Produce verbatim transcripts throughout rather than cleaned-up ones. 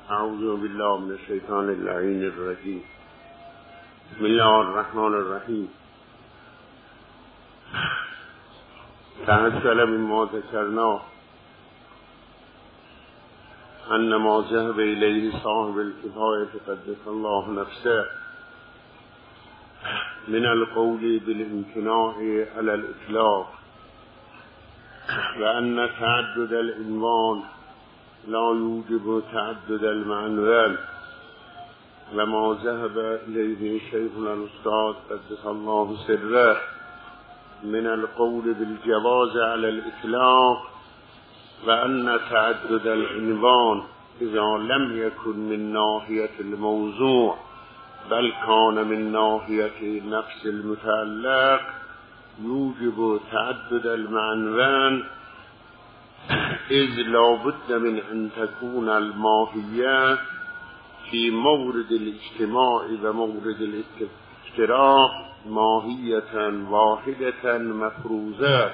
اعوذ بالله من الشیطان اللعین الرجیم. بسم الله الرحمن الرحیم. تحصل مما ذکرنا ان ما ذهب الیه صاحب الکفایة قدس الله نفسه من القول بالامتناع على الاطلاق و ان تعدد العنوان لا يوجب تعدد المعنوان و ما ذهب الیه شیخنا الاستاذ قدس الله سره من القول بالجواز على الاطلاق و ان تعدد العنوان اذا لم يكن من ناحية الموضوع بل كان من ناحية نفس المتعلق يوجب تعدد المعنوان إذ لا بد من أن تكون الماهية في مورد الاجتماع ومورد الافتراق ماهية واحدة مفروضة،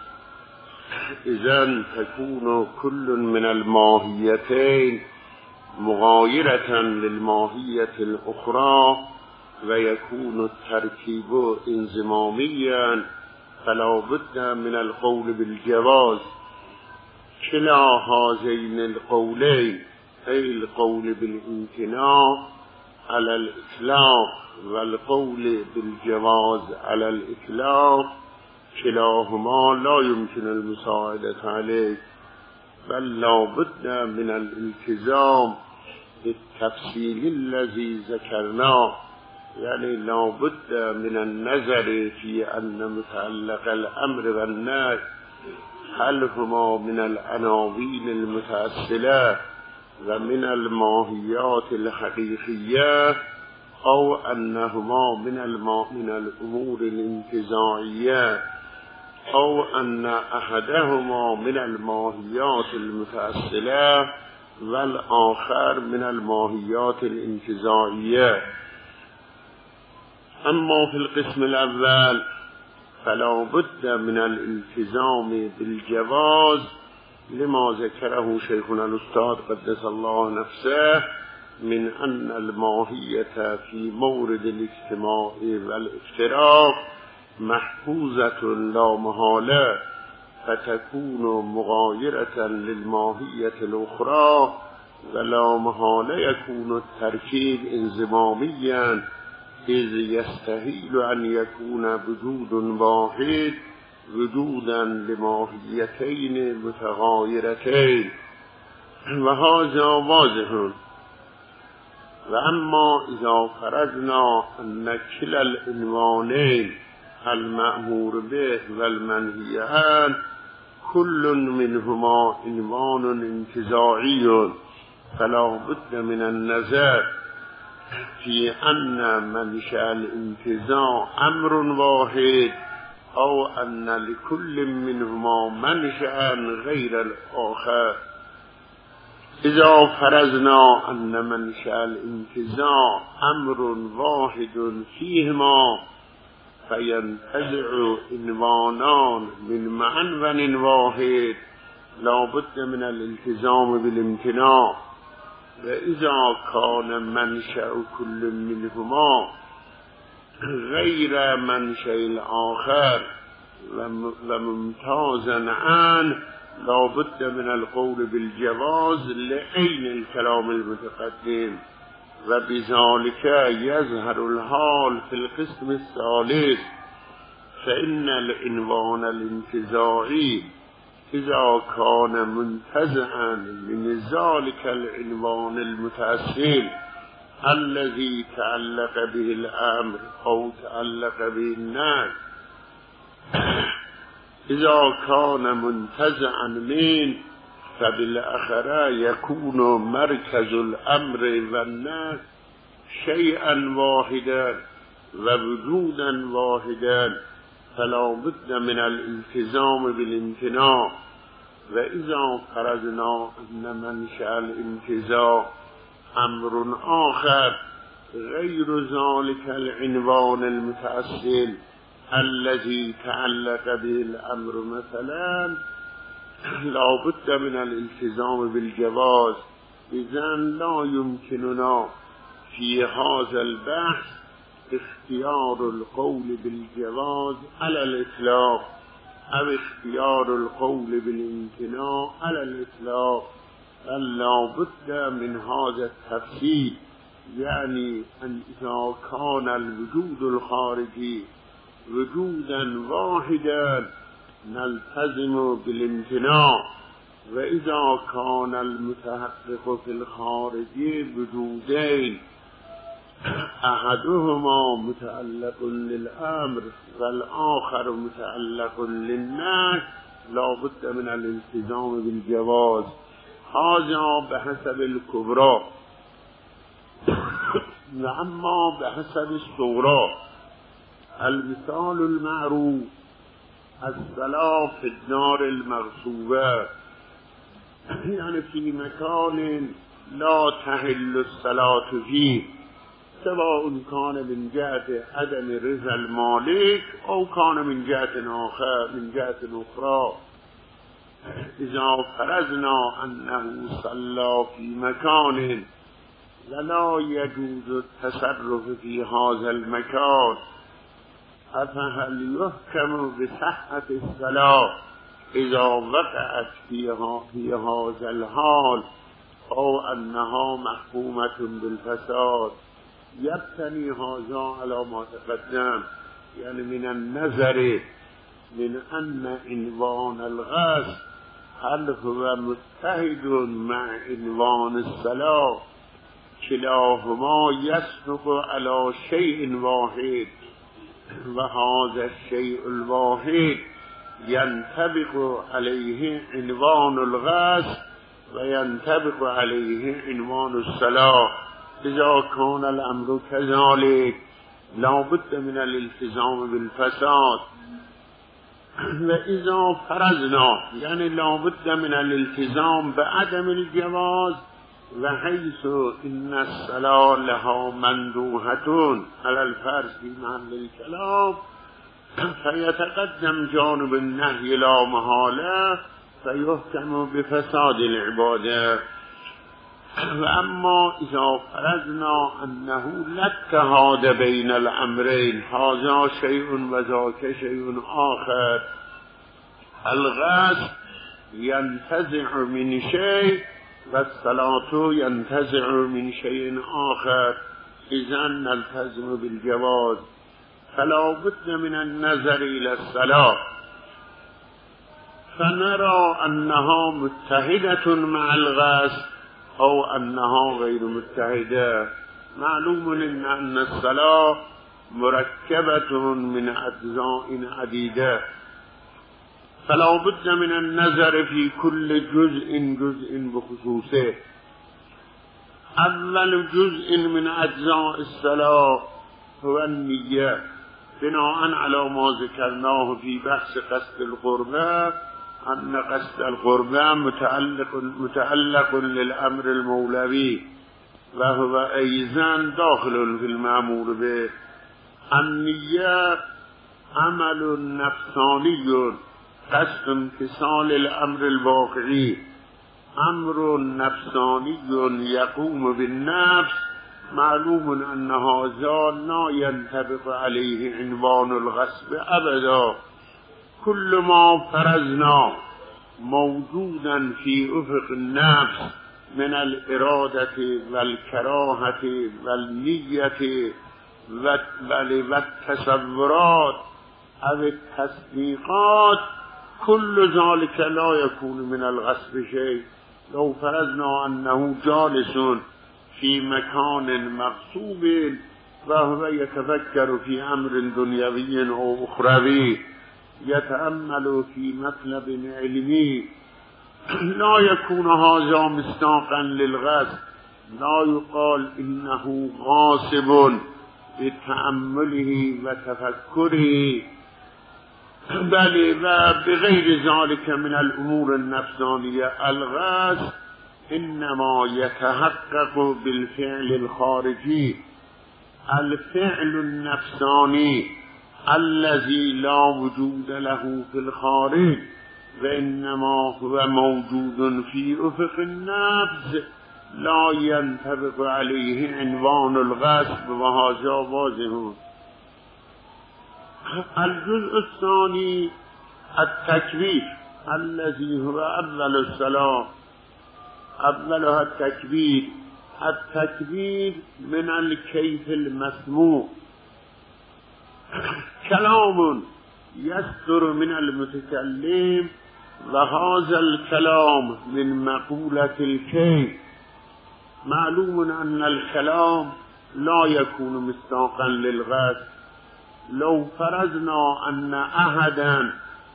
إذن تكون كل من الماهيتين مغايرة للماهية الأخرى ويكون التركيب انضماميا، فلا بد من القول بالجواز. كلا هذين القولين أي القول بالامتناع على الإطلاق والقول بالجواز على الإطلاق كلاهما لا يمكن المساعدة عليه، بل لا بد من الالتزام بالتفصيل الذي ذكرناه، يعني لا بد من النظر في أن متعلق الأمر والنهي هل هما من العناوين المتأصلة ومن الماهيات الحقيقية أو أنهما من من الأمور الانتزاعية أو أن أحدهما من الماهيات المتأصلة والآخر من الماهيات الانتزاعية. أما في القسم الأول فلا بد من الالتزام بالجواز لما ذكره شيخنا الأستاذ قدس الله نفسه من أن الماهية في مورد الاجتماع والافتراق محفوظة لا محالة، فتكون مغايرة للماهية الأخرى ولا محالة يكون التركيب انضماميا، إذ يستحيل أن يكون وجود واحد وجودا لماهيتين متغايرتين، وهذا واضح. وأما إذا فرضنا أن كلا العنوانين المأمور به والمنهي عنه كل منهما عنوان انتزاعي، فلا بد من النظر في أن منشأ الانتزاع أمر واحد أو أن لكل منهما منشأ غير الآخر. إذا فرضنا أن منشأ الانتزاع أمر واحد فيهما فينتزع عنوانان من معنون واحد لا بد من الالتزام بالامتناع. وإذا كان منشأ كل منهما غير منشأ الآخر وممتازا عنه لا بد من القول بالجواز لعين الكلام المتقدم، وبذلك يظهر الحال في القسم الثالث، فإن العنوان الانتزاعي إذا كان منتزعا من ذلك العنوان المتأصل الذي تعلق به الأمر أو تعلق به النهي، إذا كان منتزعا من فبالأخرى يكون مركز الأمر والنهي شيئا واحدا ووجودا واحدا، فلا بد من الالتزام بالامتناع. وإذا فرضنا أن منشأ الانتزاع أمر آخر غير ذلك العنوان المتأصل الذي تعلق به الأمر مثلا لا بد من الالتزام بالجواز، إذن لا يمكننا في هذا البحث اختيار القول بالجواز على الإطلاق أو اختيار القول بالامتناع على الإطلاق، بل لا بد من هذا التفصيل، يعني أن إذا كان الوجود الخارجي وجودا واحدا نلتزم بالامتناع، وإذا كان المتحقق في الخارج وجودين أحدهما متعلق للأمر والآخر متعلق للنهي لا بد من الالتزام بالجواز. هذا بحسب الكبرى. وأما بحسب الصغرى المثال المعروف الصلاة في الدار المغصوبة، يعني في مكان لا تحل الصلاة فيه، سواء كان من جهة عدم رضا المالك أو كان من جهة آخر من جهة أخرى. إذا فرضنا أنه صلى في مكان ولا يجوز التصرف في هذا المكان، أفهل يحكم بصحة الصلاة إذا وقعت فيها في هذا الحال أو أنها محكومة بالفساد؟ يبتني هذا على ما تقدم، يعني من النظر من أن عنوان الغسل هل هو متحد مع عنوان الصلاة، كلاهما يصدق على شيء واحد، وهذا الشيء الواحد ينطبق عليه عنوان الغسل وينطبق عليه عنوان الصلاة. إذا كان الأمر كذلك لا بد من الالتزام بالفساد. وإذا فرضنا يعني لا بد من الالتزام بعدم الجواز، وحيث إن الصلاة لها مندوحة على الفرض في محل الكلام، فيتقدم جانب النهي لا محالة فيحكم بفساد العبادة. وأما إذا فرضنا أنه لا اتحاد بين الأمرين، هذا شيء وذاك شيء آخر، الغسل ينتزع من شيء والصلاة ينتزع من شيء آخر، إذن نلتزم بالجواز. فلا بد من النظر إلى الصلاة فنرى أنها متحدة مع الغسل أو أنها غير متحدة. معلوم أن الصلاة مركبة من أجزاء عديدة، فلا بد من النظر في كل جزء جزء بخصوصه. أول جزء من أجزاء الصلاة هو النية، بناء على ما ذكرناه في بحث قصد القربة، أن قصد القربة متعلق, متعلق للأمر المولوي، وهو أيضا داخل في المأمور به. النية عمل نفساني قصد امتثال الأمر الواقعي، أمر نفساني يقوم بالنفس. معلوم أن هذا لا ينطبق عليه عنوان الغصب أبدا. كل ما فرضنا موجودا في أفق النفس من الإرادة والكراهة والنية والتصورات أو التصديقات، كل ذلك لا يكون من الغصب شيء. لو فرضنا أنه جالس في مكان مغصوب وهو يتفكر في أمر دنيوي أو أخروي، يتأمل في مطلب علمي، لا يكون هذا مصداقا للغصب. لا يقال إنه غاصب بتأمله وتفكره، بل بغير ذلك من الأمور النفسانية. الغصب إنما يتحقق بالفعل الخارجي، الفعل النفساني الذي لا وجود له في الخارج، وإنما هو موجود في أفق النفس لا ينطبق عليه عنوان الغصب وهذا واضح. الجزء الثاني التكبير الذي هو أول الصلاة، أولها التكبير. التكبير من الكيف المسموع، كلام يصدر من المتكلم، وهذا الكلام من مقولة الكيف. معلوم أن الكلام لا يكون مصداقا للغصب. لو فرضنا أن أحدا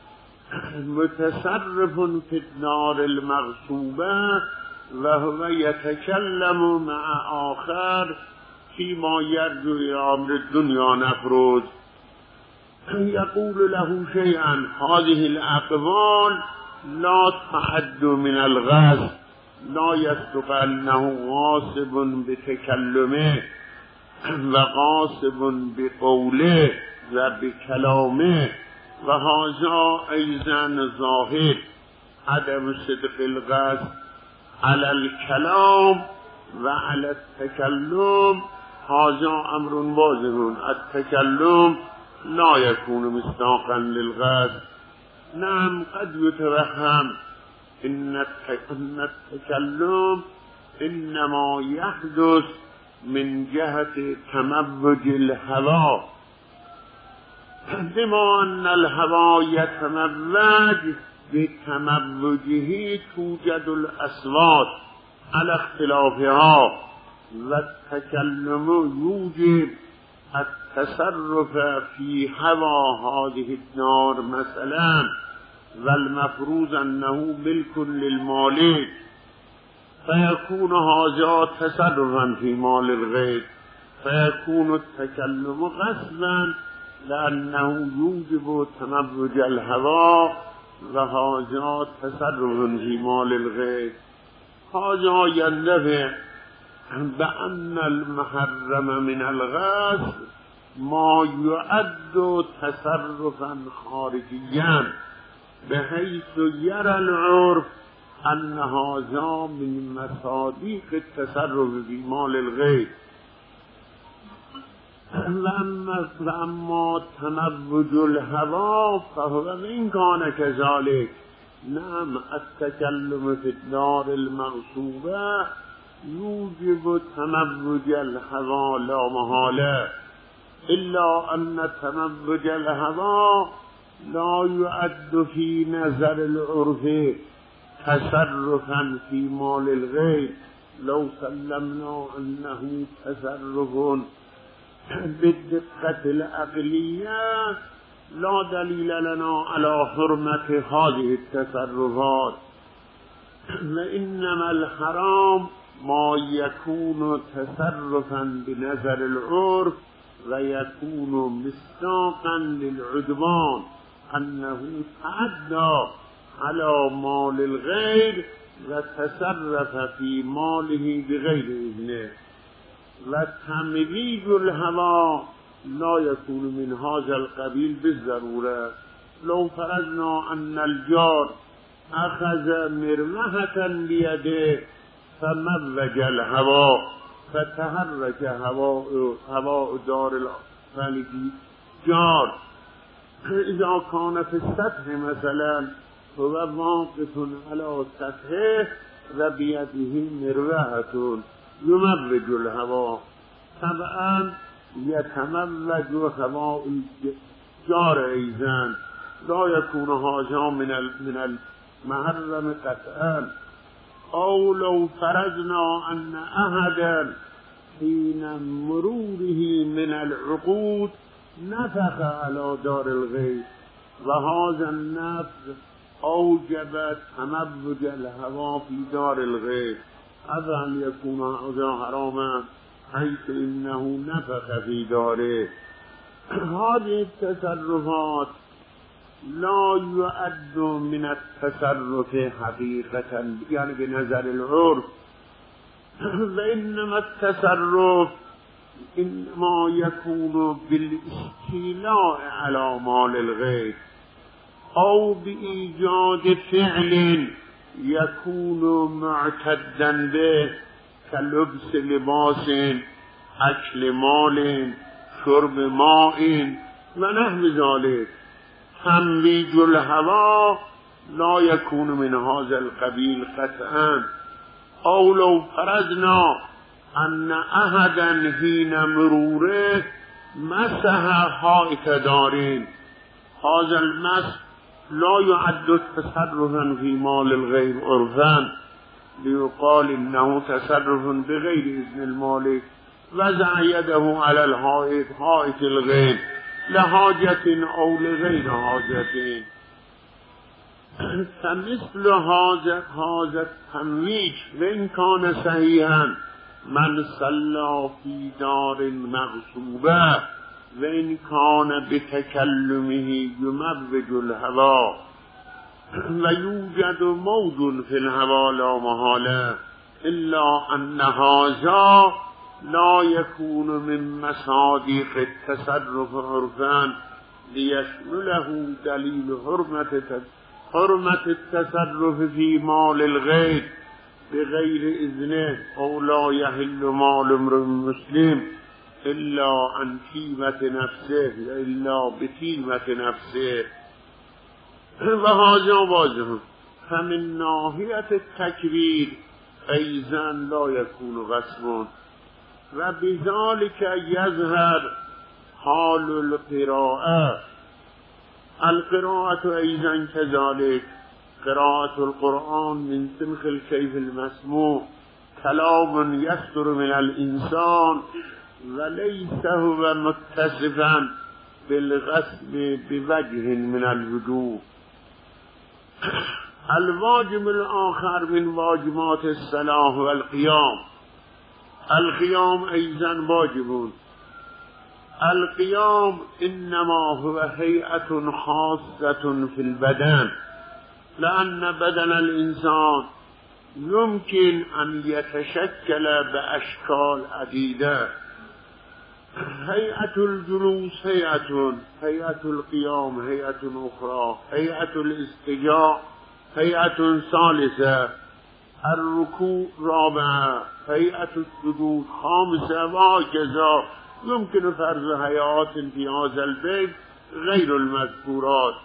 متصرف في النار المغصوبة وهو يتكلم مع آخر فيما يرجو إلى أمر الدنيا نفرض، يقول له شيئا، هذه الأقوال لا تعد من الغصب، لا يصدق أنه غاصب بتكلمه وغاصب بقوله وبكلامه، وهذا أيضا ظاهر. عدم صدق الغصب على الكلام وعلى التكلم هذا أمر واضح. التكلم لا يكون مصداقا للغصب. نعم قد يتوهم إن التكلم إنما يحدث من جهة تموج الهوى، بما أن الهوى يتموج بتموجه توجد الأصوات على اختلافها، والتكلم يوجب التصرف في هوى هذه النار مثلا، والمفروض أنه ملك للمالك، فيكون هذا تصرفا في مال الغير، فيكون التكلم غصبا لأنه يوجب تموج الهوى، وهذا تصرف في مال الغير. هذا يندفع بأن المحرم من الغصب ما يعد تصرفا خارجيا، بحيث يرى العرف أن هذا من مصادیق التصرف في مال الغير. وأما تموج الهوى فهو إن كان كذلك. نعم التكلم في الدار المغصوبة يوجب تموج الهوى لا محالة، إلا أن تموج الهوى لا يعد في نظر العرف تصرفا في مال الغير. لو سلمنا أنه تصرف بالدقة العقلية لا دليل لنا على حرمة هذه التصرفات. وإنما الحرام ما يكون تصرفا بنظر العرف ويكون مصداقا للعدوان، أنه تعدى على مال الغير وتصرف في ماله بغير إذنه. وتمويج الهوى لا يكون من هذا القبيل بالضرورة. لو فرضنا أن الجار أخذ مروحة بيده فموج الهوى فتحرك هواء هواء دار الجار، إذا كان في السطح مثلا هو واقف على سطحه وبيده مروحة يموج الهواء، طبعا يتموج هواء الجار أيضا، لا يكون هذا من من المحرم قطعا. أو لو فرضنا أن أحدا حين مروره من العقود نفخ على دار الغير، وهذا النفخ أوجب تموج الهواء في دار الغير، أفهل يكون هذا حراما حيث إنه نفخ في داره؟ هذه التصرفات لا يعد من التصرف حقيقة، يعني بنظر العرف، وإنما التصرف إنما يكون بالاستيلاء على مال الغير أو بإيجاد فعل يكون معتدا به کلبس لباس، اکل مال، شرب ماء و نحو ذلك. تمویج الهوا لا یکون من هذا القبیل قطعا. او لو فرضنا ان احدا حین مروره مسح حائط دارین، هذا المسح لا يعد تصرفا في مال الغير عرفا ليقال انه تصرف بغير اذن المالك. وضع يده على الحائط، حائط الغير، لحاجة او لغير حاجة. فمثل هذا هذا التمویج وان كان صحيحا من صلى في دار مغصوبة وان كان بتكلمه يموج الهوا ويوجد موج في الهوا لا محالة، الا ان هذا لا يكون من مصادیق التصرف عرفا ليشمله دلیل حرمت حرمت التصرف في مال الغير بغير اذنه. او لا يحل مال امرئ مسلم الا عن طيبة نفسه الا بطيبة نفسه. وهذا واضح. فمن ناحية التكبير ايضا لا يكون غصب، وبذلك يظهر حال القراءة. القراءة أيضا كذلك. قراءة القرآن من سمخ الكيف المسموع كلام يصدر من الإنسان وليس هو متصفا بالغصب بوجه من الوجوه. الواجب الآخر من واجبات الصلاة والقيام. القيام أيضا واجب. القيام إنما هو هيئة خاصة في البدن، لأن بدن الإنسان يمكن أن يتشكل بأشكال عديدة. هيئة الجلوس هيئة، هيئة القيام هيئة أخرى، هيئة الاستجاء هيئة ثالثة، الركوع رابعة، هيئة السجود خامسة، وهكذا. يمكن فرض هيئات في هذا البيت غير المذكورات.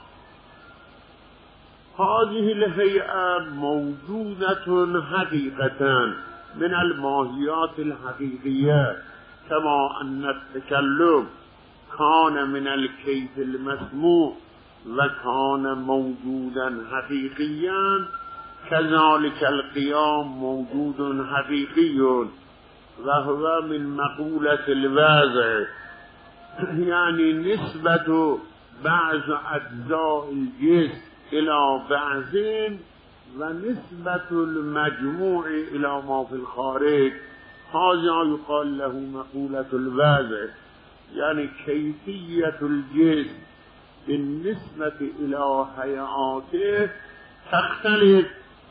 هذه الهيئة موجودة حقيقة من الماهيات الحقيقية، كما أن التكلم كان من الكيف المسموع وكان موجودا حقيقيا، كذلك القيام موجود حقيقي وهو من مقولة الوضع، يعني نسبة بعض أجزاء الجسم إلى بعض ونسبة المجموع إلى ما في الخارج. هذا يقال له مقولة الوضع، يعني كيفية الجسم بالنسبة إلى هيئاته تختلف.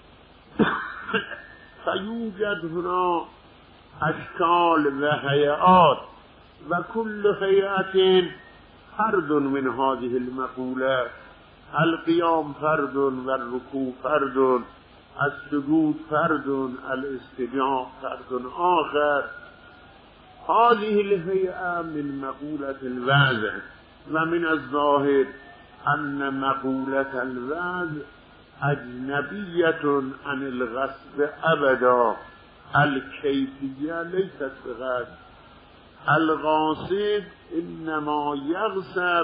فيوجد هنا أشكال وهيئات، وكل هيئة فرد من هذه المقولات. القيام فرد، والركوع فرد، السجود فرد، الاستجاء فرد آخر. هذه الهيئة من مقولة الوضع. ومن الظاهر أن مقولة الوضع أجنبية عن الغصب أبدا. الكيفية ليست بغصب. الغاصب إنما يغصب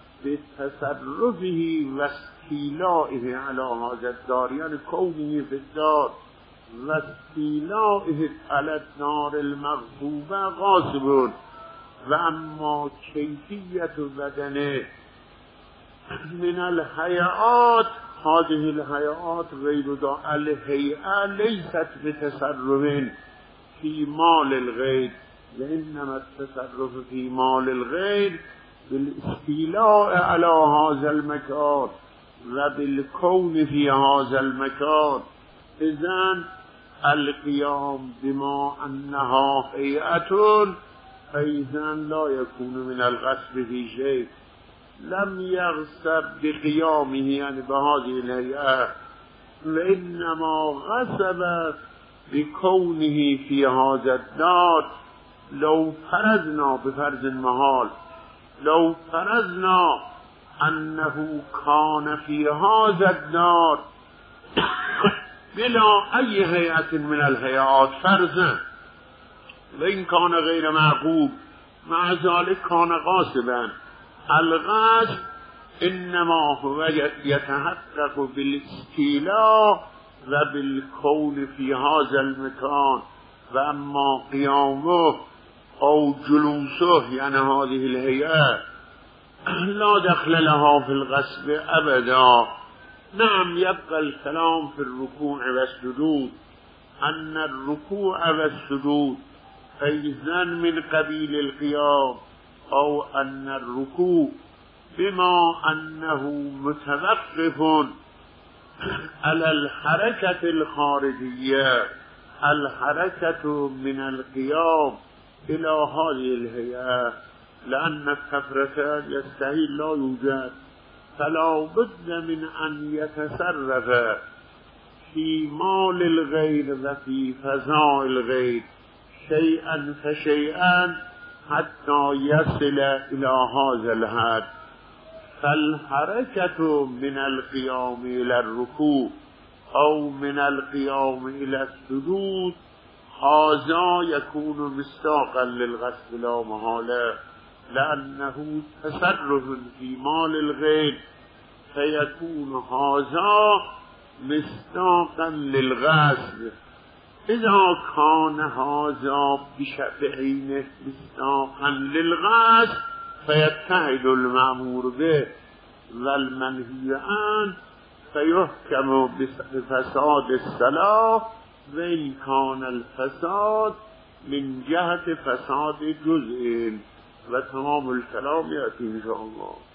بتصرفه واستيلائه على هذا الدار، يعني كونه في الدار واستيلائه على الدار المغصوبة غاصب. واما كيفية بدنه من الهيئات، هذه الهيئات غير دا. الهيئة ليست بتصرف في مال الغير، وإنما التصرف في مال الغير بالاستيلاء على هذا المكان وبالكون في هذا المكان. إذن القيام بما أنها هيئة أيضا لا يكون من الغصب في شيء. لم يغصب بقيامه يعني بهذه الهيئة، وإنما غصب بکونه فی هذا الدار لو فرضنا بفرض محال لو فرضنا انه کان فی هذا الدار بلا ای هیئت من الهیئات فرضا و این کان غیر معقوب مع ذلك کان غاصبا. الغصب انما هو یتحقق بالاستیلاء و بالکون فی هذا المکان و اما قیامه او جلوسه یعنی هذه الهیئه لا دخل لها في الغصب ابدا. نعم يبقى الكلام في الركوع والسجود ان الركوع والسجود فإذا من قبيل القيام او ان الركوع بما انه متوقف على الحركة الخارجية الحركة من القيام إلى هذه الهيئة لأن التفرقة يستحيل لا يوجد فلا بد من أن يتصرف في مال الغير وفي فضاء الغير شيئا فشيئا حتى يصل إلى هذا الحد. فالحركة من القيام إلى الركوع أو من القيام إلى السجود هذا يكون مصداقا للغصب لا محالة لأنه تصرف في مال الغير فيكون هذا مصداقا للغصب. إذا كان هذا بشبعين مصداقا للغصب فيتحد المأمور به والمنهي عنه فيحكم بفساد الصلاة وإن كان الفساد من جهة فساد جزء. وتمام الكلام يأتي إن شاء الله.